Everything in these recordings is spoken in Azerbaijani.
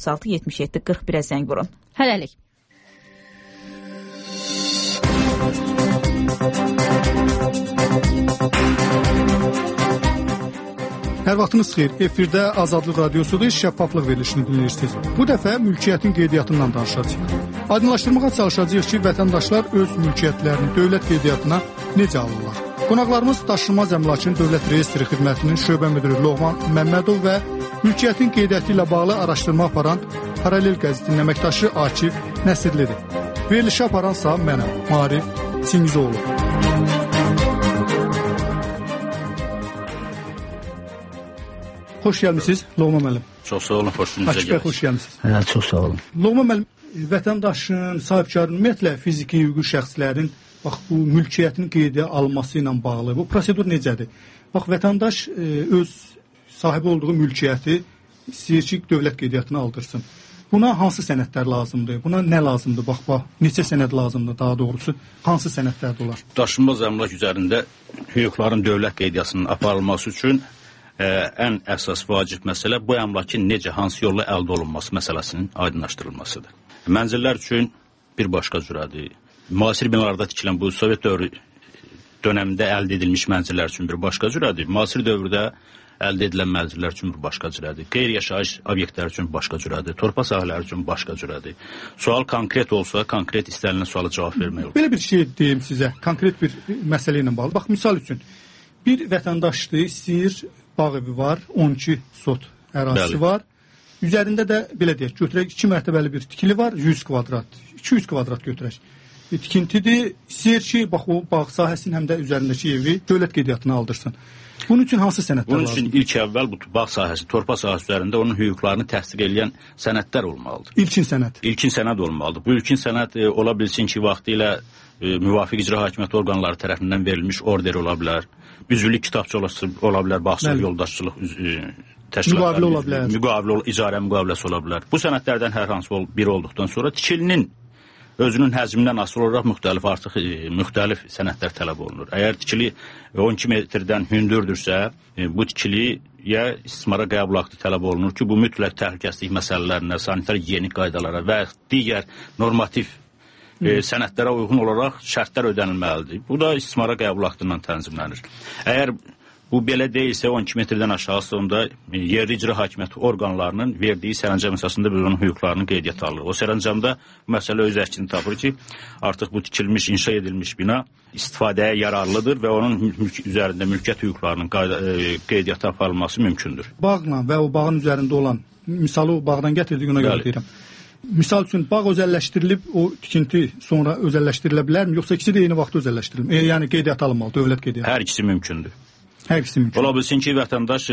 536 77 41-ə zəng vurun. Hələlik. Hər vaxtınız xeyir. Efirdə Azadlıq Radiosu'da şəffaflıq verilişini dinləyirsiniz. Bu dəfə mülkiyyətin qeydiyyatından danışacağıq. Aydınlaşdırmağa çalışacağıq ki, vətəndaşlar öz mülkiyyətlərini dövlət qeydiyyatına necə alırlar? Qonaqlarımız Daşınmaz Əmlakın Dövlət Reyestri Xidmətinin şöbə müdiri Loğman Məmmədov və mülkiyyətin qeydiyyatı ilə bağlı araşdırma aparan Paralel qəzetinin əməkdaşı Akif Nəsirlidir. Verilişi aparansa mənəm, Marif Çingizoğlu. Xoş gəlmişsiniz Loğman müəllim. Çox sağ olun, xoşunuza gəldiniz. Xoş gəlmişsiniz. Hə, çox sağ olun. Loğman müəllim, vətəndaşın, sahibkarın, ümumiyyətlə fiziki hüquqi şəxslərin bax bu mülkiyyətinin qeydiyyata alınması ilə bağlı bu prosedur necədir? Bax vətəndaş öz sahibi olduğu mülkiyyəti istəyir ki, dövlət qeydiyyatına aldırsın. Buna hansı sənədlər lazımdır? Buna nə lazımdır? Bax, neçə sənəd lazımdır daha doğrusu? Hansı sənədlər olar? Daşınmaz əmlak üzərində hüquqların dövlət qeydiyyatının aparılması üçün ən əsas vacib məsələ bu əmlakın necə, hansı yolla əldə olunması məsələsinin aydınlaşdırılmasıdır. Mənzillər üçün bir başqa cürədir. Müasir binalarda tikilən bu Sovet dövrü dönəmində əldə edilmiş mənzillər üçün bir başqa cürədir. Müasir dövrdə əldə edilən mənzillər üçün bir başqa cürədir. Qeyri-yaşayış obyektlər üçün başqa cürədir. Torpaq sahələri üçün başqa cürədir. Sual konkret olsa, konkret istənilən suala cavab vermək olur. Belə bir şey deyim sizə, konkret bir məsələ ilə bağlı. Bax, misal üçün, bir vətəndaşdır, istəyir, bağ evi var, 12 sot ərazisi var. Üzərində də, belə deyək, götürək 2 mərtəbəli bir tikili var, 100 kvadrat, 200 kvadrat götürək. Tikintidir, istəyir ki, bax o bağ sahəsinin həm də üzərindəki evi dövlət qeydiyyatına aldırsın. Bunun üçün hansı sənədlər lazımdır? Bunun üçün ilk əvvəl bu bağ sahəsi, torpaq sahəsi üzərində onun hüquqlarını təsdiq edən sənədlər olmalıdır. İlkin sənəd. İlkin sənəd olmalıdır. Bu ilkin sənəd ola bilsin ki, vaxtilə müvafiq icra hakimiyyəti orqanları tərəfindən verilmiş order ola bilər. Üzvlük kitabça ola bilər, bağçılıq yoldaşçılıq təşkilatları, müqavilə, icarə müqaviləsi ola bilər. Bu sənədlərdən hər hansı biri olduqdan sonra tikilinin özünün həcmindən asılı olaraq müxtəlif sənədlər tələb olunur. Əgər tikili 12 metrdən hündürdürsə, bu tikiliyə istismara qəbul aktı tələb olunur ki, bu mütləq təhlükəsizlik məsələlərinə, sanitar gigiyenik qaydalara və digər normativ sənədlərə uyğun olaraq şərtlər ödənilməlidir. Bu da istismara qəbul aktından tənzimlənir. Əgər bu belə deyilsə, 12 metrdən aşağısı onda yerli icra hakimiyyəti orqanlarının verdiyi sərəncam əsasında biz onun hüquqlarını qeydiyyata alırıq. O sərəncamda bu məsələ öz əksini tapır ki, artıq bu tikilmiş, inşa edilmiş bina istifadəyə yararlıdır və onun üzərində mülkiyyət hüquqlarının qeydiyyata aparılması mümkündür. Bağla və o bağın üzərində olan, misalı o bağdan gətirdik, ona görə deyirəm. Misal üçün, bağ özəlləşdirilib, o tikinti sonra özəlləşdirilə bilərmi, yoxsa ikisi də eyni vaxt özəlləşdirilir? Yəni qeydiyyata alınmalı, dövlət qeydiyyatı. Hər ikisi mümkündür. Hər ikisi mümkündür. Ola bilsin ki, vətəndaş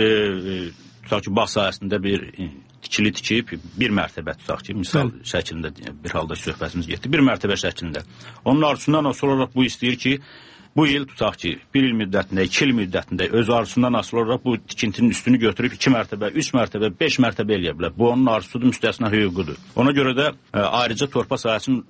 tutaq ki, bağ sahəsində bir tikili tikib, bir mərtəbə tutaq ki, misal şəklində bir halda söhbətimiz getdi, bir mərtəbə şəklində. Onun arzusundan asılı olaraq bu istəyir ki, bu il tutaq ki, 1 il müddətində, 2 il müddətində öz arzusundan asılı olaraq bu tikintinin üstünü götürüb 2 mərtəbə, 3 mərtəbə, 5 mərtəbə eləyə bilər. Bu onun arzusudur, müstəsna hüququdur. Ona görə də ayrıca torpaq sahəsinin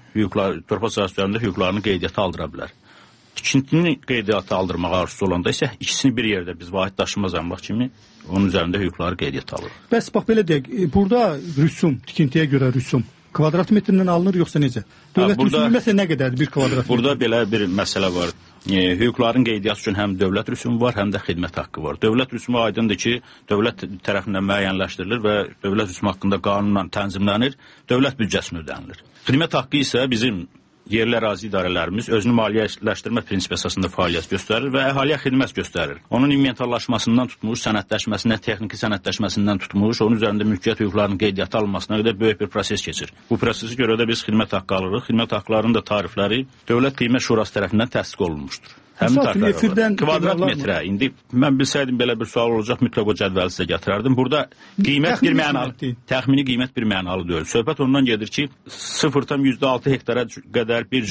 torpaq sahəsi üzərində hüquqlarını qeydiyyata aldıra bilər. Tikintini qeydiyyata aldırmağa arzusu olanda isə ikisini bir yerdə biz vahid daşınmaz əmlak kimi onun üzərində hüquqları qeydiyyata alırıq. Bəs bax belə deyək, burada rüsum, tikintiyə görə rüsum kvadrat metrindən alınır yoxsa necə? Dövlət rüsumu məsələn nə qədərdir bir kvadrat metr? Burada belə bir məsələ var. Hüquqların qeydiyyatı üçün həm dövlət rüsumu var, həm də xidmət haqqı var. Dövlət rüsumu aydındır ki, dövlət tərəfindən müəyyənləşdirilir və dövlət rüsumu haqqında qanunla tənzimlənir, dövlət büdcəsinə ödənilir. Xidmət haqqı isə bizim yerli ərazi idarələrimiz özünü maliyyələşdirmə prinsipi əsasında fəaliyyət göstərir və əhaliyə xidmət göstərir. Onun inventarlaşmasından tutmuş, sənədləşməsindən, texniki sənədləşməsindən tutmuş, onun üzərində mülkiyyət hüquqlarının qeydiyyata alınmasına qədər böyük bir proses keçir. Bu prosesi görə də biz xidmət haqqı alırıq. Xidmət haqqlarının da tarifləri Dövlət Qiymət Şurası tərəfindən təsdiq olunmuşdur. Həmin tariflər kvadrat metrə. İndi mən bilsəydim belə bir sual olacaq, mütləq o cədvəli sizə gətirərdim. Burada qiymət bir mənalı, təxmini qiymət bir mənalı deyil. Söhbət ondan gedir ki, 0,6 hektara qədər bir cürə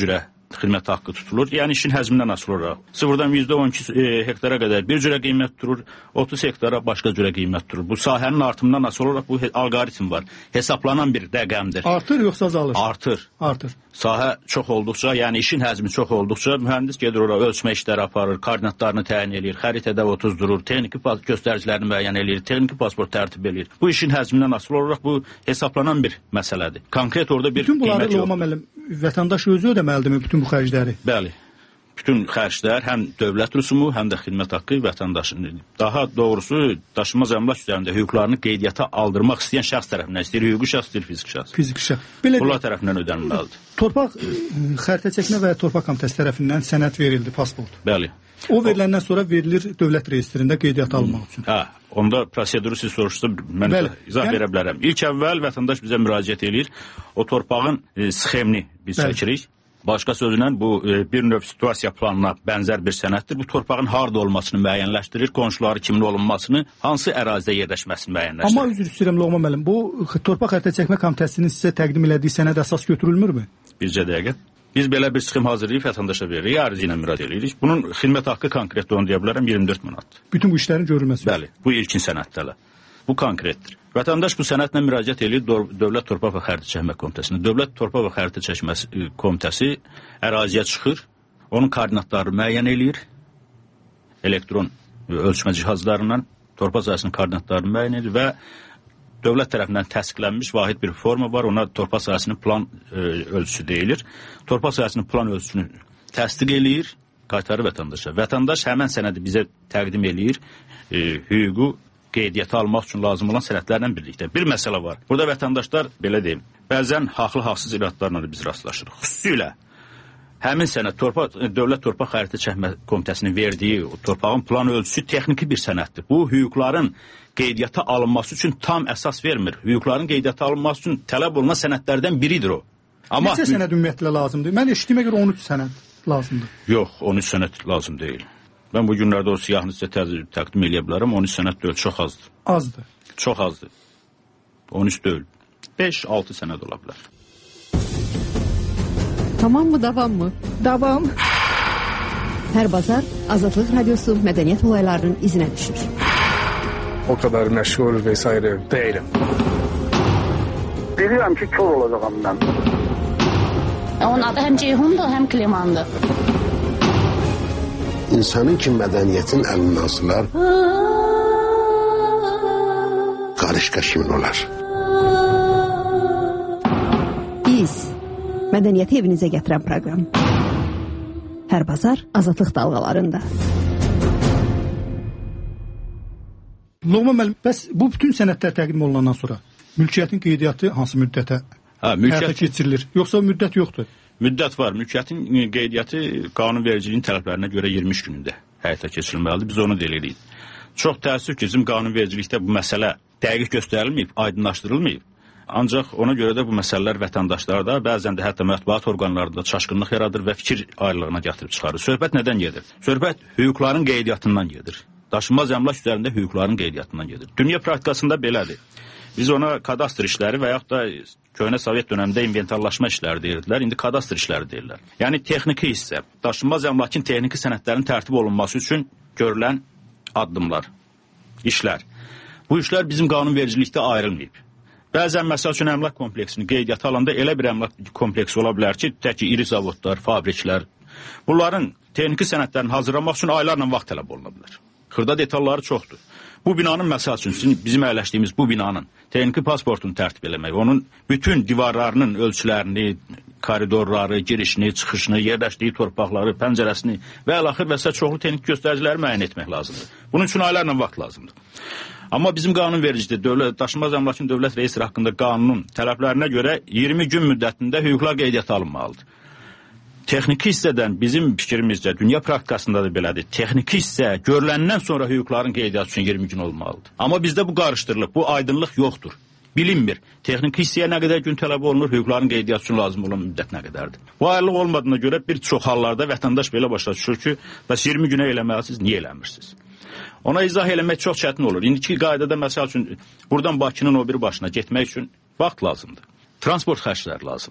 xidmət haqqı tutulur. Yəni işin həcmindən asılı olaraq. Sıfırdan %12 hektara qədər bir cürə qiymət durur, 30 hektara başqa cürə qiymət durur. Bu sahənin artımından asılı olaraq bu alqoritm var. Hesaplanan bir rəqəmdir. Artır yoxsa azalır? Artır. Sahə çox olduqca, yəni işin həcmi çox olduqca mühəndis gedir ora ölçmə işləri aparır, koordinatlarını təyin edir, xəritədə 30 durur, texniki göstəricilərini müəyyən edir, texniki pasport tərtib edir. Bu işin həcmindən asılı olaraq bu hesaplanan bir məsələdir. Konkret orada bir bütün bunları qiymət yoxdur. Loğman müəllim, vətəndaş özü ödəməlidirmi bütün bu xərcləri? Bəli. Bütün xərclər həm dövlət rüsumu, həm də xidmət haqqı vətəndaşın. Daha doğrusu daşınmaz əmlak üzərində hüquqlarını qeydiyyata aldırmaq istəyən şəxs tərəfindən, istəyir hüquqi şəxs, istəyir fiziki şəxs. Fiziki şəxs. Bunlar tərəfindən ödənilməlidir. Torpaq xəritə çəkmə və torpaq komitəsi tərəfindən sənəd verildi, pasport. Bəli. O veriləndən sonra verilir dövlət reyestrində qeydiyyata alınmaq üçün. Hə, onda proseduru siz soruşdunuz, mən izah verə bilərəm. İlk əvvəl vətəndaş bizə müraciət edir. O torpağın sxemini biz çəkirik. Başqa sözlə bu bir növ situasiya planına bənzər bir sənəddir. Bu torpağın harda olmasını müəyyənləşdirir, qonşuları kimin olunmasını, hansı ərazidə yerləşməsini müəyyənləşdirir. Amma üzr istəyirəm Loğman müəllim, bu torpaq xəritə çəkmə komitəsinin sizə təqdim elədiyi sənəd əsas götürülmürmü? Bircə dəqiqə. Biz belə bir sxem hazırlayıb vətəndaşa veririk, arizə ilə müraciət edirik. Bunun xidmət haqqı konkret onu deyə bilərəm 24 manatdır. Bütün bu işlərin görülməsi. Bəli, bu ilkin sənədlərlə. Bu konkretdir. Vətəndaş bu sənədlə müraciət edir Dövlət Torpaq və Xəritə Çəkmə Komitəsinə. Dövlət Torpaq və Xəritə Çəkmə Komitəsi əraziyə çıxır, onun koordinatlarını müəyyən eləyir, elektron ölçmə cihazlarından torpaq sahəsinin koordinatlarını müəyyən edir və dövlət tərəfindən təsdiqlənmiş vahid bir forma var, ona torpaq sahəsinin plan ölçüsü deyilir. Torpaq sahəsinin plan ölçüsünü təsdiq eləyir, qaytarır vətəndaşa. Vətəndaş həmən sənədi bizə təqdim eləyir, hüququ qeydiyyata almaq üçün lazım olan sənədlərlə birlikdə. Bir məsələ var. Burada vətəndaşlar, belə deyim, bəzən haqlı-haqsız iradlarla da biz rastlaşırıq. Xüsusilə həmin sənəd Dövlət Torpaq Xəritə Çəkmə Komitəsinin verdiyi torpağın plan ölçüsü texniki bir sənəddir. Bu, hüquqların qeydiyyata alınması üçün tam əsas vermir. Hüquqların qeydiyyata alınması üçün tələb olunan sənədlərdən biridir o. Neçə sənəd ümumiyyətlə lazımdır? Mən eşitdiyimə görə 13 sənəd lazımdır. Yox, 13 sənəd lazım deyil. Mən bu günlərdə o siyahını sizə təqdim edə bilərəm. 13 sənəd deyil, çox azdır. Azdır. Çox azdır. 13 deyil. 5-6 sənəd ola bilər. Tamam mı, davam mı? Davam. Hər bazar Azadlıq Radyosu mədəniyyət olaylarının izinə düşür. O kadar məşğul vesaire değilim. Bilirəm ki, kör olacağım mən. Onun adı həm Ceyhundur, həm Klimandır. İnsanın ki mədəniyyətin əlindən sılar, qarışqa kimin olar? Biz mədəniyyəti evinizə gətirən proqram. Hər bazar Azadlıq dalğalarında. Loğman müəllim, bəs bu bütün sənədlər təqdim olunandan sonra mülkiyyətin qeydiyyatı hansı müddətə həyata keçirilir? Yoxsa müddət yoxdur? Müddət var. Mülkiyyətin qeydiyyatı qanunvericiliyin tələblərinə görə 20 günündə həyata keçirilməlidir. Biz onu deyirik. Çox təəssüf ki, bizim qanunvericilikdə bu məsələ dəqiq göstərilməyib, aydınlaşdırılmayıb. Ancaq ona görə də bu məsələlər vətəndaşlarda, bəzən də hətta mətbuat orqanlarında çaşqınlıq yaradır və fikir ayrılığına gətirib çıxarır. Söhbət nədən gedir? Söhbət hüquqların qeydiyyatından gedir. Daşınmaz əmlak üzərində hüquqların qeydiyyatından gedir. Dünya praktikasında belədir. Biz ona kadastr işləri və yaxud da köhnə Sovet dönəmində inventarlaşma işləri deyirdilər, indi kadastr işləri deyirlər. Yəni texniki hissə, daşınmaz əmlakın texniki sənədlərin tərtib olunması üçün görülən addımlar, işlər. Bu işlər bizim qanunvericilikdə ayrılmayıb. Bəzən məsəl üçün əmlak kompleksini qeydiyyata alanda elə bir əmlak kompleksi ola bilər ki, təki iri zavodlar, fabriklər. Bunların texniki sənədlərini hazırlamaq üçün aylarla vaxt tələb oluna bilər. Xırda detalları çoxdur. Bu binanın məsəl üçün bizim əyləşdiyimiz bu binanın texniki pasportunu tərtib eləmək, onun bütün divarlarının ölçülərini, koridorları, girişini, çıxışını, yerləşdiyi torpaqları, pəncərəsini və əlaxır və çoxlu texniki göstəriciləri müəyyən etmək lazımdır. Bunun üçün aylarla vaxt lazımdır. Amma bizim qanunvericidə daşınmaz əmlakın dövlət reyestri haqqında qanunun tələblərinə görə 20 gün müddətində hüquqlar qeydiyyata alınmalıdır. Texniki hissədən bizim fikrimizcə, dünya praktikasında da belədir, texniki hissə görüləndən sonra hüquqların qeydiyyatı üçün 20 gün olmalıdır. Amma bizdə bu qarışdırılıb, bu aydınlıq yoxdur. Bilinmir. Texniki hissəyə nə qədər gün tələb olunur, hüquqların qeydiyyatı üçün lazım olan müddət nə qədərdir. Bu ayrılıq olmadığına görə bir çox hallarda vətəndaş belə başa düşür ki, bəs 20 günə eləməlisiniz, niyə eləmirsiniz? Ona izah eləmək çox çətin olur. İndiki qaydada məsəl üçün buradan Bakının o bir başına getmək üçün vaxt lazımdır. Transport xərcləri lazımdır.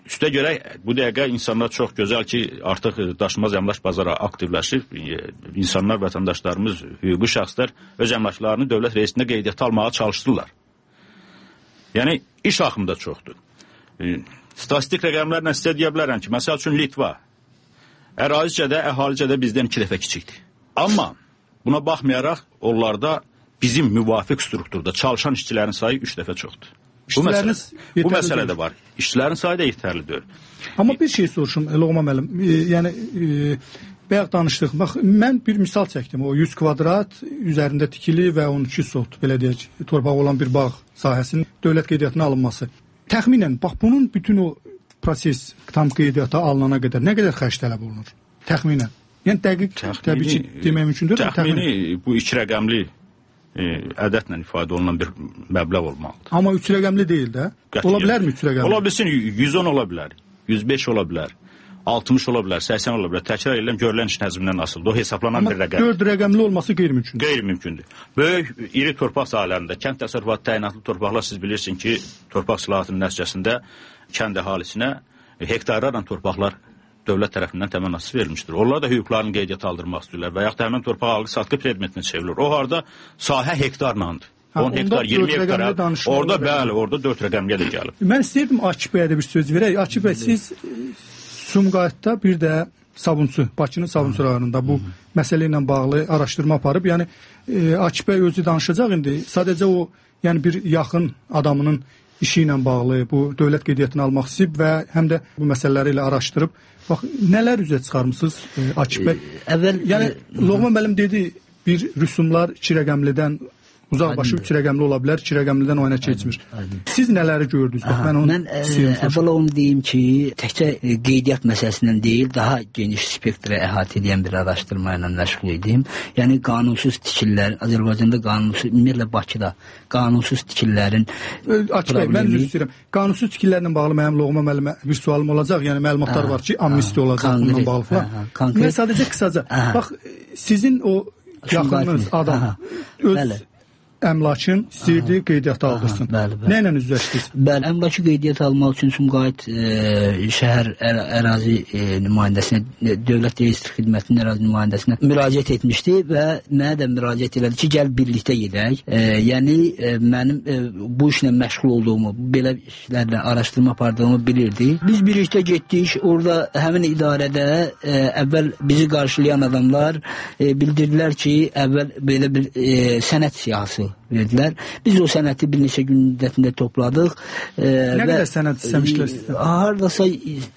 Üstə görə bu dəqiqə insanlar çox gözəl ki, artıq daşınmaz əmlak bazarı aktivləşib. İnsanlar, vətəndaşlarımız, hüquqi şəxslər öz əmlaklarını dövlət reyestrində qeydiyyata almağa çalışdırırlar. Yəni, iş axımı da çoxdur. Statistik rəqəmlərlə sizə deyə bilərəm ki, məsəl üçün Litva ərazicədə, əhalicədə bizdən 2 dəfə kiçikdir. Amma buna baxmayaraq, onlarda bizim müvafiq strukturda çalışan işçilərin sayı 3 dəfə çoxdur. Bu məsələ də var. İşçilərin sayı da yetərli deyil. Amma bir şey soruşum, Loğman müəllim. Yəni, bayaq danışdıq. Bax, mən bir misal çəkdim. O 100 kvadrat üzərində tikili və 12 sot, belə deyək, torpaq olan bir bağ sahəsinin dövlət qeydiyyatına alınması. Təxminən, bax, bunun bütün o proses tam qeydiyyata alınana qədər nə qədər xərc tələb olunur? Təxminən. Yəni, dəqiq, təbii ki, demək mümkündür. Təxmini bu 2 rəqəmli ədədlə ifadə olunan bir məbləğ olmalıdır. Amma 3 rəqəmli deyil də. Ola bilərmi 3 rəqəmli? Ola bilsin, 110 ola bilər, 105 ola bilər, 60 ola bilər, 80 ola bilər. Təkrar edirəm, görülən iş həcmindən asılıdır. O hesablanan bir rəqəm. Amma 4 rəqəmli olması qeyri-mümkündür. Qeyri-mümkündür. Böyük, iri torpaq sahələrində, kənd təsərrüfatı təyinatlı torpaqlar siz bilirsiniz ki, torpaq islahatının nəticəsində kənd əhalisinə hektarlarla torpaqlar dövlət tərəfindən təminatı verilmişdir. Onlar da hüquqlarını qeydiyyata aldırmaq istəyirlər və yaxud da həmin torpaq alqı-satqı predmetinə çevrilir. O harda sahə hektarlandır. 10 hektar, 20 hektar. Orada bəli, orada 4 rəqəmliyə də gəlib. Mən istəyirdim Akif bəyə də bir söz verək. Akif bəy, siz Sumqayıtda bir də Sabunçu, Bakının Sabunçu rayonunda bu məsələ ilə bağlı araşdırma aparıb. Yəni Akif bəy özü danışacaq indi. Sadəcə o, yəni bir yaxın adamının işi ilə bağlı bu dövlət qeydiyyatını almaq istəyib və həm də bu məsələləri ilə araşdırıb. Bax, nələr üzə çıxarmısınız Akif bəy? Yəni, Loğman müəllim dedi, bir rüsumlar 2 rəqəmlidən uzaqbaşı 3 rəqəmli ola bilər, 2 rəqəmlidən oyuna keçmir. Siz nələri gördünüz? Mən əvvəl onu deyim ki, təkcə qeydiyyat məsələsindən deyil, daha geniş spektrə əhatə edən bir araşdırma ilə məşğul idim. Yəni, qanunsuz tikililərin, Azərbaycanda qanunsuz, ümumiyyətlə Bakıda qanunsuz tikililərin Akif bəy, mən üzr istəyirəm. Qanunsuz tikililərlə bağlı mənim Loğman müəllimə bir sualım olacaq. Yəni, məlumatlar var ki, amnistiya olacaq bununla bağlı falan. Mən sadəcə qısaca, bax, sizin o yaxınınız adam öz əmlakın istəyirdi qeydiyyata aldırsın. Nə ilə üzləşdiniz? Bəli, əmlakı qeydiyyata almaq üçün Sumqayıt şəhər ərazi nümayəndəsinə, Dövlət Reyestr Xidmətinin ərazi nümayəndəsinə müraciət etmişdi və mənə də müraciət elədi ki, gəl birlikdə gedək. Yəni, mənim bu işlə məşğul olduğumu, belə işlərlə araşdırma apardığımı bilirdi. Biz birlikdə getdik, orada həmin idarədə əvvəl bizi qarşılayan adamlar bildirdilər ki, əvvəl belə bir sənəd siyahısı verdilər. Biz o sənəti bir neçə gün müddətində topladıq. Nə qədər sənət istəmişlər? Haradasa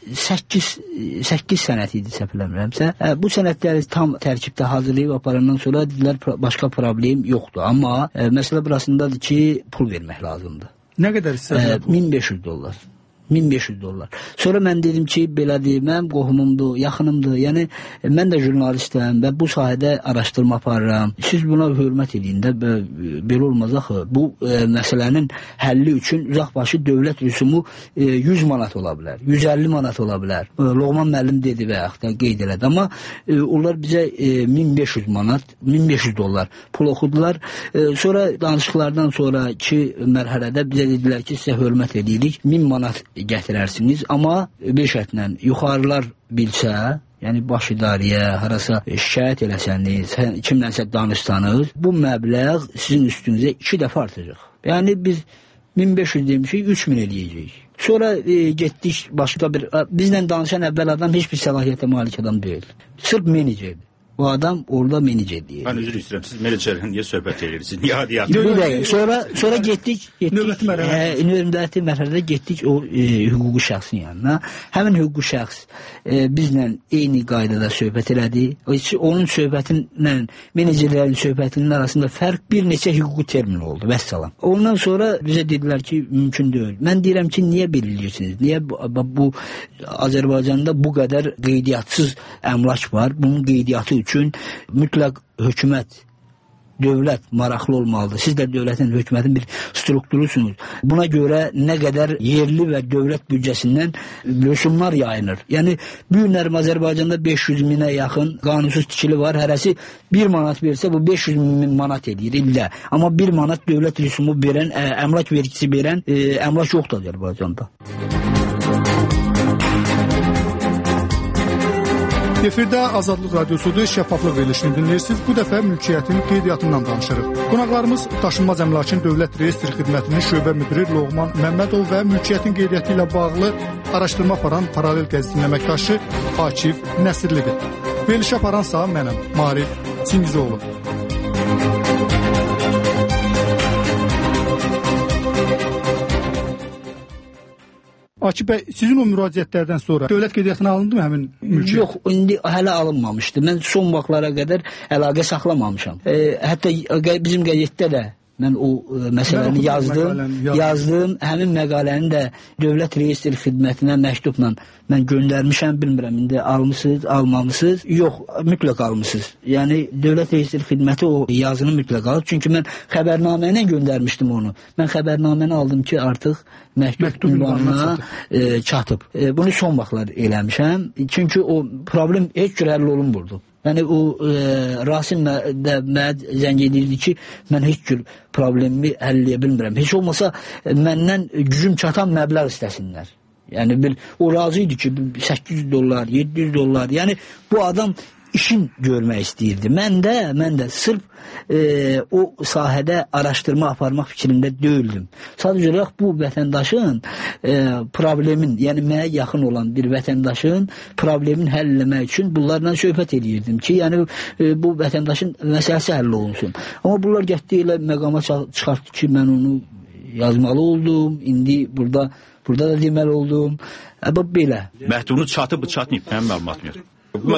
8 sənət idi, səhv eləmirəmsə. Bu sənətləri tam tərkibdə hazırlayıb aparandan sonra dedilər, başqa problem yoxdur. Amma məsələ burasındadır ki, pul vermək lazımdır. Nə qədər istədilər? $1500. $1500. Sonra mən dedim ki, belədir, mənim qohumumdur, yaxınımdır. Yəni, mən də jurnalistəm və bu sahədə araşdırma aparıram. Siz buna hörmət edin də, belə olmaz axı. Bu məsələnin həlli üçün uzaqbaşı dövlət rüsumu 100 manat ola bilər, 150 manat ola bilər. Loğman müəllim dedi və yaxud da qeyd elədi. Amma onlar bizə 1500 manat, $1500 pul oxudular. Sonra danışıqlardan sonraki mərhələdə bizə dedilər ki, sizə hörmət edirik, 1000 manat gətirərsiniz, amma bir şərtlə yuxarılar bilsə, yəni baş idarəyə, harasa şikayət eləsəniz, kimlənsə danışsanız, bu məbləğ sizin üstünüzə 2 dəfə artacaq. Yəni biz 1500 demişik, 3000 eləyəcəyik. Sonra getdik başqa bir, bizlə danışan əvvəl adam heç bir səlahiyyətə malik adam deyil. Sırf menecerdir. Bu adam orada menecer deyir. Mən üzr istəyirəm, siz menecerlə niyə söhbət edirsiniz? Niyə adiyyat? Sonra getdik növbəti mərhələdə getdik o hüquqi şəxsin yanına. Həmin hüquqi şəxs bizlə eyni qaydada söhbət elədi. Onun söhbətinlə menecerlərin söhbətinin arasında fərq bir neçə hüquqi termin oldu. Vəssalam. Ondan sonra bizə dedilər ki, mümkün deyil. Mən deyirəm ki, niyə belirləyirsiniz? Niyə bu Azərbaycanda bu qədər qeydiyatsız əmlak var? Bunun qeydiyyatı üçün mütləq hökumət, dövlət maraqlı olmalıdır. Siz də dövlətin, hökumətin bir strukturusunuz. Buna görə nə qədər yerli və dövlət büdcəsindən rüsumlar yayınır. Yəni, bu günlərim Azərbaycanda 500 minə yaxın qanunsuz tikili var. Hərəsi 1 manat versə, bu 500 min manat edir illə. Amma 1 manat dövlət rüsumu verən, əmlak vergisi verən əmlak yoxdur Azərbaycanda. Efirdə Azadlıq Radiosudur, şəffaflıq verilişini dinləyirsiniz. Bu dəfə mülkiyyətin qeydiyyatından danışırıq. Qonaqlarımız Daşınmaz Əmlakın Dövlət Reyestr Xidmətinin şöbə müdiri Loğman Məmmədov və mülkiyyətin qeydiyyatı ilə bağlı araşdırma aparan paralel qəzetin əməkdaşı Akif Nəsirlidir. Verilişi aparansa mənəm, Marif Çingizoğlu. Akif bəy, sizin o müraciətlərdən sonra dövlət qeydiyyatına alındı mı həmin mülkiyyət? Yox, indi hələ alınmamışdı. Mən son vaxtlara qədər əlaqə saxlamamışam. Hətta bizim qəzetdə də mən o məsələni yazdım. Həmin məqaləni də Dövlət Reyestr Xidmətinə məktubla mən göndərmişəm. Bilmirəm, indi almısınız, almamısınız? Yox, mütləq almısınız. Yəni Dövlət Reyestr Xidməti o yazını mütləq alıb. Çünki mən xəbərnamə ilə göndərmişdim onu. Mən xəbərnaməni aldım ki, artıq məktub ünvanına çatıb. Bunu son vaxtlar eləmişəm. Çünki o problem heç cür həll olunmurdu. Yəni o Rasim də mənə zəng edirdi ki, mən heç cür problemi həll edə bilmirəm. Heç olmasa məndən gücüm çatan məbləğ istəsinlər. Yəni o razı idi ki, $800, $700. Yəni bu adam işin görmək istəyirdi. Mən də sırf o sahədə araşdırma aparmaq fikrində deyildim. Sadəcə olaraq bu vətəndaşın problemin, yəni mənə yaxın olan bir vətəndaşın problemini həll etmək üçün bunlarla söhbət edirdim ki, yəni bu vətəndaşın məsələsi həll olunsun. Amma bunlar getdi elə məqama çıxartdı ki, mən onu yazmalı oldum. İndi burada da deməli oldum. Belə. Məhdubunuz çatıb, çatmayıb, mənim məlumatım yox.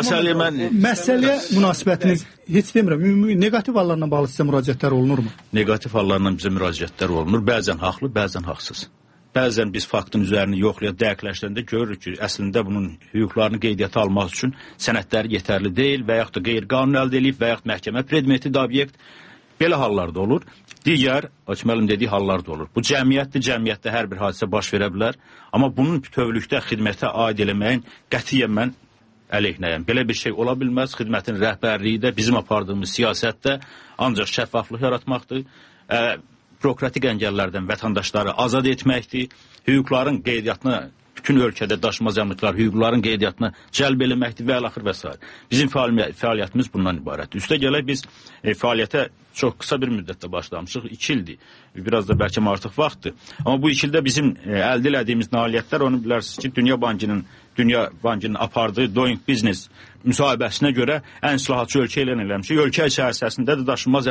Məsələyə münasibətiniz heç demirəm, ümumi negativ hallarla bağlı sizə müraciətlər olunurmu? Negativ hallarla bizə müraciətlər olunur. Bəzən haqlı, bəzən haqsız. Bəzən biz faktın üzərini yoxlayıb dəqiqləşdirəndə görürük ki, əslində bunun hüquqlarını qeydiyyata almaq üçün sənədləri yetərli deyil və yaxud da qeyri-qanuni əldə edilib və yaxud məhkəmə predmetidir obyekt. Belə hallar da olur. Digər, Akif dediyi hallar da olur. Bu cəmiyyətdə hər bir hadisə baş verə bilər. Amma bunun bütövlükdə xidmətə aid eləməyin qətiyyən mən əleyhinəyəm. Belə bir şey ola bilməz. Xidmətin rəhbərliyi də bizim apardığımız siyasətdə ancaq şəffaflıq yaratmaqdır. Bürokratik əngəllərdən vətəndaşları azad etməkdir. Hüquqların qeydiyyatına, bütün ölkədə daşınmaz əmlaklar hüquqların qeydiyyatına cəlb eləməkdir və əlaxır və s. Bizim fəaliyyətimiz bundan ibarətdir. Üstə gələk biz fəaliyyətə çox qısa bir müddətdə başlamışıq. 2 ildir. Biraz da bəlkə artıq vaxtdır. Amma bu 2 ildə bizim əldə elədiyimiz nailiyyətlər, onu bilərsiniz ki, Dünya Bankının apardığı Doing Business müsahibəsinə görə ən islahatçı ölkə elan eləmişik. Ölkə içərisində də daşınmaz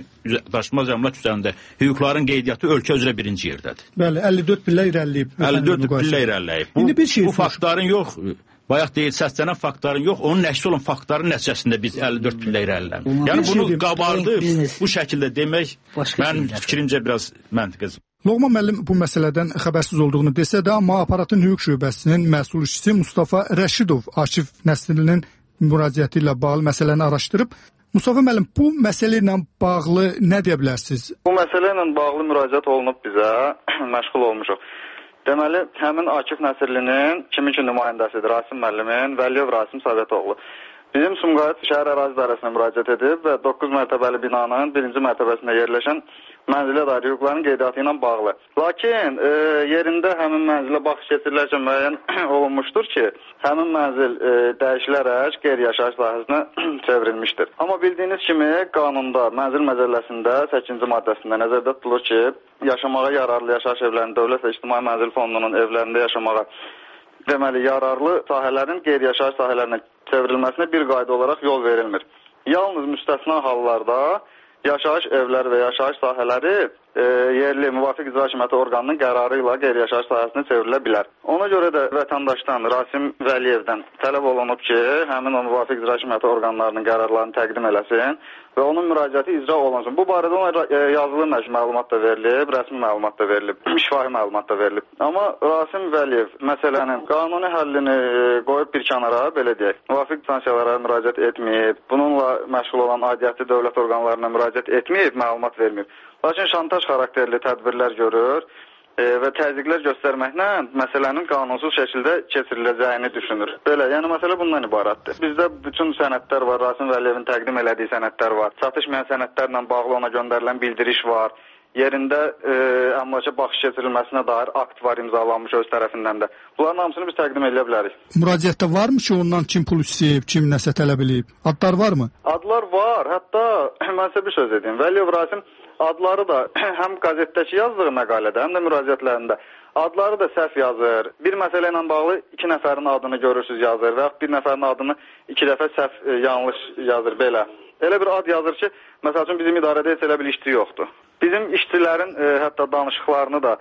əmlak üzərində hüquqların qeydiyyatı ölkə üzrə birinci yerdədir. Bəli, 54 pillə irəliləyib. 54 pillə irəliləyib. Bu faktların yox, bayaq deyil, səslənən faktların yox, onun nəşsi olan faktların nəticəsində biz 54 pillə irəliləmişik. Yəni bunu qabardıb bu şəkildə demək mənim fikrimcə biraz məntiqsizdir. Loğman müəllim bu məsələdən xəbərsiz olduğunu desə də, amma aparatın hüquq şöbəsinin məsul işçisi Mustafa Rəşidov Akif Nəsirlinin müraciəti ilə bağlı məsələni araşdırıb. Mustafa müəllim, bu məsələ ilə bağlı nə deyə bilərsiniz? Bu məsələ ilə bağlı müraciət olunub bizə, məşğul olmuşuq. Deməli, həmin Akif Nəsirlinin kimin ki nümayəndəsidir, Rasim müəllimin, Vəliyev Rasim Savetoğlu. Bizim Sumqayıt şəhər ərazi dairəsinə müraciət edib və 9 mərtəbəli binanın 1-ci mərtəbəsində yerləşən mənzilə dair hüquqların qeydiyyatı ilə bağlı. Lakin yerində həmin mənzilə baxış keçirilərkən müəyyən olunmuşdur ki, həmin mənzil dəyişilərək qeyri-yaşayış sahəsinə çevrilmişdir. Amma bildiyiniz kimi qanunda, mənzil məcəlləsində 8-ci maddəsində nəzərdə tutulur ki, yaşamağa yararlı yaşayış evlərinin Dövlət və İctimai Mənzil Fondunun evlərində yaşamağa deməli, yararlı sahələrin qeyri-yaşayış sahələrinə çevrilməsinə bir qayda olaraq yol verilmir. Yalnız müstəsna hallarda yaşayış evləri və yaşayış sahələri yerli müvafiq icra hakimiyyəti orqanının qərarı ilə qeyri-yaşayış sahəsinə çevrilə bilər. Ona görə də vətəndaşdan Rasim Vəliyevdən tələb olunub ki, həmin o müvafiq icra hakimiyyəti orqanlarının qərarlarını təqdim eləsin və onun müraciəti icra olunsun. Bu barədə ona yazılı məlumat da verilib, rəsmi məlumat da verilib, şifahi məlumat da verilib. Amma Rasim Vəliyev məsələnin qanuni həllini qoyub bir kənara, belə deyək, müvafiq instansiyalara müraciət etməyib, bununla məşğul olan aidiyyatlı dövlət orqanlarına müraciət etməyib, məlumat verməyib. Lakin şantaj xarakterli tədbirlər görür və təzyiqlər göstərməklə məsələnin qanunsuz şəkildə keçiriləcəyini düşünür. Belə, yəni məsələ bundan ibarətdir. Bizdə bütün sənədlər var, Rasim Vəliyevin təqdim elədiyi sənədlər var, çatışmayan sənədlərlə bağlı ona göndərilən bildiriş var. yerində əmlaka baxış keçirilməsinə dair akt var imzalanmış öz tərəfindən də. Bunların hamısını biz təqdim edə bilərik. Müraciətdə varmı ki, ondan kim pul istəyib, kim nəsə tələb edib? Adlar varmı? Adlar var. Hətta mən sizə bir söz edeyim. Vəliyev Rasim adları da həm qəzetdəki yazdığı məqalədə, həm də müraciətlərində adları da səhv yazır. Bir məsələ ilə bağlı 2 nəfərin adını görürsüz yazır və bir nəfərin adını 2 dəfə səhv yanlış yazır belə. Elə bir ad yazır ki, məsəl üçün bizim idarədə heç elə bir işçi yoxdur. Bizim işçilərin hətta danışıqlarını da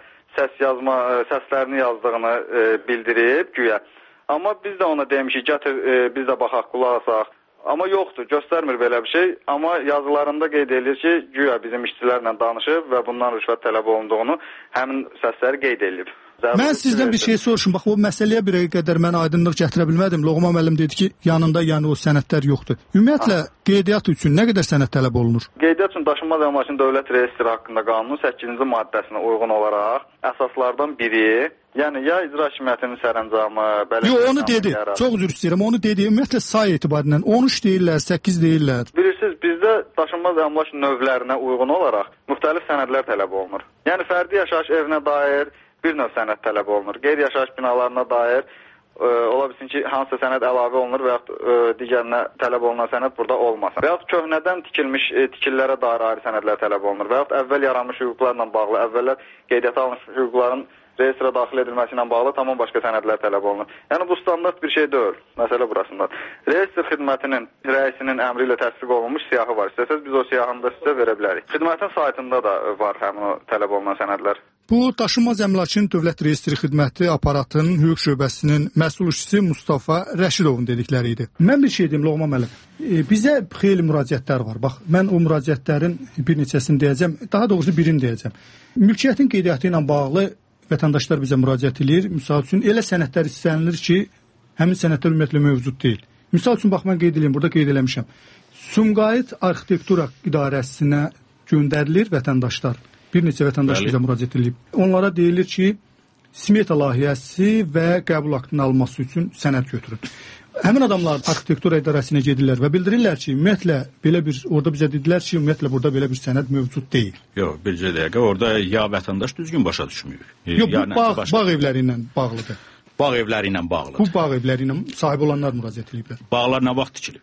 səslərini yazdığını bildirib güya. Amma biz də ona demişik, gətir biz də baxaq, qulaq asaq. Amma yoxdur, göstərmir belə bir şey. Amma yazılarında qeyd edilir ki, güya bizim işçilərlə danışıb və bundan rüşvət tələb olunduğunu həmin səsləri qeyd edilib. Mən sizdən bir şey soruşum. Bax, o məsələyə bir qədər mən aydınlıq gətirə bilmədim. Loğman müəllim dedi ki, yanında yəni o sənədlər yoxdur. Ümumiyyətlə, qeydiyyat üçün nə qədər sənəd tələb olunur? Qeydiyyat üçün daşınmaz əmlakın dövlət reyestri haqqında qanunun 8-ci maddəsinə uyğun olaraq əsaslardan biri, yəni ya icra hakimiyyətinin sərəncamı, yox, onu dedi. Çox üzr istəyirəm. Onu dedi. Ümumiyyətlə say etibarilə 13 deyirlər, 8 deyirlər. Bilirsiniz, bizdə daşınmaz əmlak növlərinə uyğun olaraq müxtəlif sənədlər tələb olunur. Yəni fərdi yaşayış evinə dair bir növ sənəd tələb olunur. Qeyri-yaşayış binalarına dair ola bilsin ki, hansısa sənəd əlavə olunur və yaxud digərinə tələb olunan sənəd burada olmasın. Və yaxud köhnədən tikilmiş tikililərə dair ayrı sənədlər tələb olunur. Və yaxud əvvəl yaranmış hüquqlarla bağlı, əvvəllər qeydiyyata alınmış hüquqların reyestrə daxil edilməsi ilə bağlı tamam başqa sənədlər tələb olunur. Yəni bu standart bir şey deyil. Məsələ burasında. Reyestr xidmətinin rəisinin əmri ilə təsdiq olunmuş siyahı var. İstəsəz biz o siyahını da sizə verə bilərik. Xidmətin saytında da var həmin o tələb olunan sənədlər. Bu daşınmaz əmlakın dövlət reyestri xidməti aparatının hüquq şöbəsinin məsul işçisi Mustafa Rəşidovun dedikləri idi. Mən bir şey deyim Loğman müəllim. Bizə xeyli müraciətlər var. Bax, mən o müraciətlərin bir neçəsini deyəcəm, daha doğrusu birini deyəcəm. Mülkiyyətin qeydiyyatı ilə bağlı vətəndaşlar bizə müraciət edir. Misal üçün elə sənədlər istənilir ki, həmin sənədlər ümumiyyətlə mövcud deyil. Misal üçün bax mən qeyd edeyim, burada qeyd eləmişəm. Sumqayıt Arxitektura İdarəsinə göndərilir vətəndaşlar. Bir neçə vətəndaş bizə müraciət edib. Onlara deyilir ki, smeta layihəsi və qəbul aktının alınması üçün sənəd götürün. Həmin adamlar arxitektura idarəsinə gedirlər və bildirirlər ki, ümumiyyətlə belə bir orada bizə dedilər ki, ümumiyyətlə burada belə bir sənəd mövcud deyil. Yox, bircə dəqiqə orada ya vətəndaş düzgün başa düşmür. Yox, bu bağ evləri ilə bağlıdır. Bağ evləri ilə bağlıdır. Bu bağ evləri ilə sahib olanlar müraciət ediblər. Bağlar nə vaxt tikilib?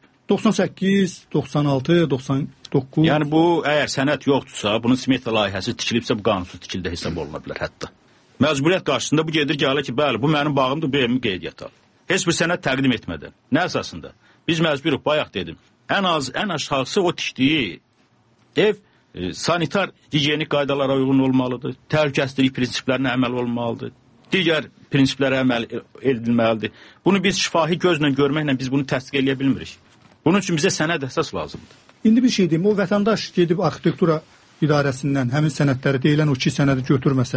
98, 96, 99. Yəni bu əgər sənəd yoxdursa, bunun smeta layihəsi tikilibsə bu qanunsuz tikildə hesab oluna bilər hətta. Məcburiyyət qarşısında bu gedir gəlir ki, bəli, bu mənim bağımdır, bu evimi qeydiyyata al. Heç bir sənəd təqdim etmədən. Nə əsasında? Biz məcburuq, bayaq dedim. Ən aşağısı o tikdiyi ev sanitar gigiyenik qaydalara uyğun olmalıdır. Təhlükəsizlik prinsiplərinə əməl olmalıdır. Digər prinsiplərə əməl edilməlidir. Bunu biz şifahi gözlə görməklə biz bunu təsdiq edə bilmirik. Bunun üçün bizə sənəd əsas lazımdır. İndi bir şey deyim, o vətəndaş gedib arxitektura idarəsindən həmin sənədləri deyilən o 2 sənədi götürməsə,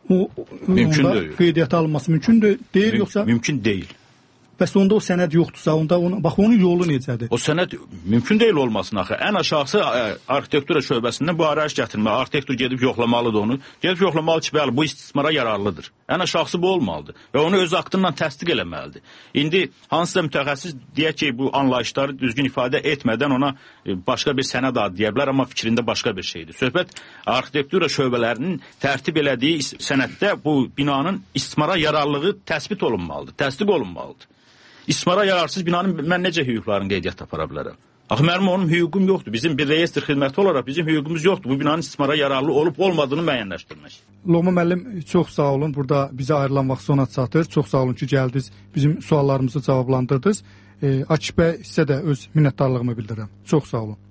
mümkün deyil. Qeydiyyata alınması mümkün deyil yoxsa? Mümkün deyil. Bəs onda o sənəd yoxdursa, bax onun yolu necədir? O sənəd mümkün deyil olmasın axı. Ən aşağısı arxitektura şöbəsindən bu arayış gətirməli. Arxitektor gedib yoxlamalıdır onu. Gedib yoxlamalı ki, bəli, bu istismara yararlıdır. Ən aşağısı bu olmalıdır və onu öz aktından təsdiq eləməlidir. İndi hansısa mütəxəssis deyək ki, bu anlayışları düzgün ifadə etmədən ona başqa bir sənəd adı deyə bilər, amma fikrində başqa bir şeydir. Söhbət arxitektura şöbələrinin tərtib elədiyi sənəddə bu binanın istismara yararlılığı təsbit olunmalıdır, təsdiq olunmalıdır. İstismara yararsız binanın mən necə hüquqlarını qeydiyyata apara bilərəm? Axı mənim onun hüququm yoxdur. Bizim bir reyestr xidməti olaraq bizim hüququmuz yoxdur. Bu binanın istismara yararlı olub-olmadığını müəyyənləşdirmək. Loğman müəllim, çox sağ olun. Burada bizə ayrılan vaxt sona çatır. Çox sağ olun ki, gəldiniz. Bizim suallarımızı cavablandırdınız. Akif bəy, sizə də öz minnətdarlığımı bildirirəm. Çox sağ olun.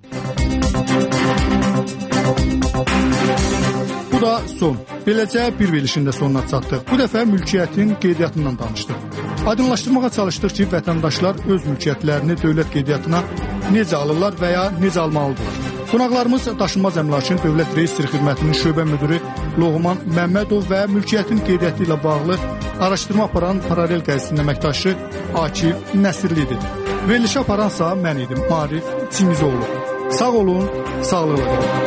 Bu da son. Beləcə bir verilişin də sonuna çatdıq. Bu dəfə mülkiyyətin qeydiyyatından danışdıq. Aydınlaşdırmağa çalışdıq ki, vətəndaşlar öz mülkiyyətlərini dövlət qeydiyyatına necə alırlar və ya necə almalıdırlar. Qonaqlarımız daşınmaz əmlakın dövlət reyestri xidmətinin şöbə müdiri Loğman Məmmədov və mülkiyyətin qeydiyyatı ilə bağlı araşdırma aparan paralel qəzetinin əməkdaşı Akif Nəsirlidir. Verilişi aparansa mən idim, Arif Çingizoğlu. Sağ olun, sağlıqla qalın.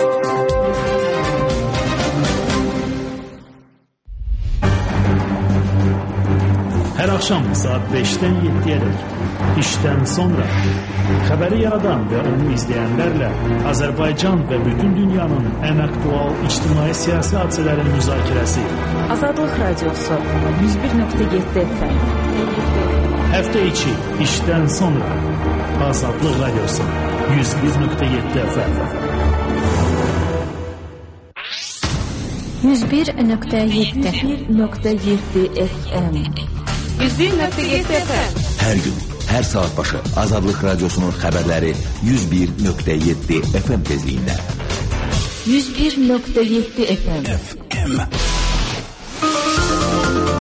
Hər axşam saat 5-dən 7-yə dək işdən sonra xəbəri yaradan və onu izləyənlərlə Azərbaycan və bütün dünyanın ən aktual ictimai-siyasi hadisələrin müzakirəsi. Azadlıq Radiosu 101.7 FM. Həftə içi işdən sonra Azadlıq Radiosu 101.7 FM. 101.7 FM. 101.7 FM. Hər gün, hər saat başı Azadlıq Radiosunun xəbərləri 101.7 FM tezliyində. 101.7 FM.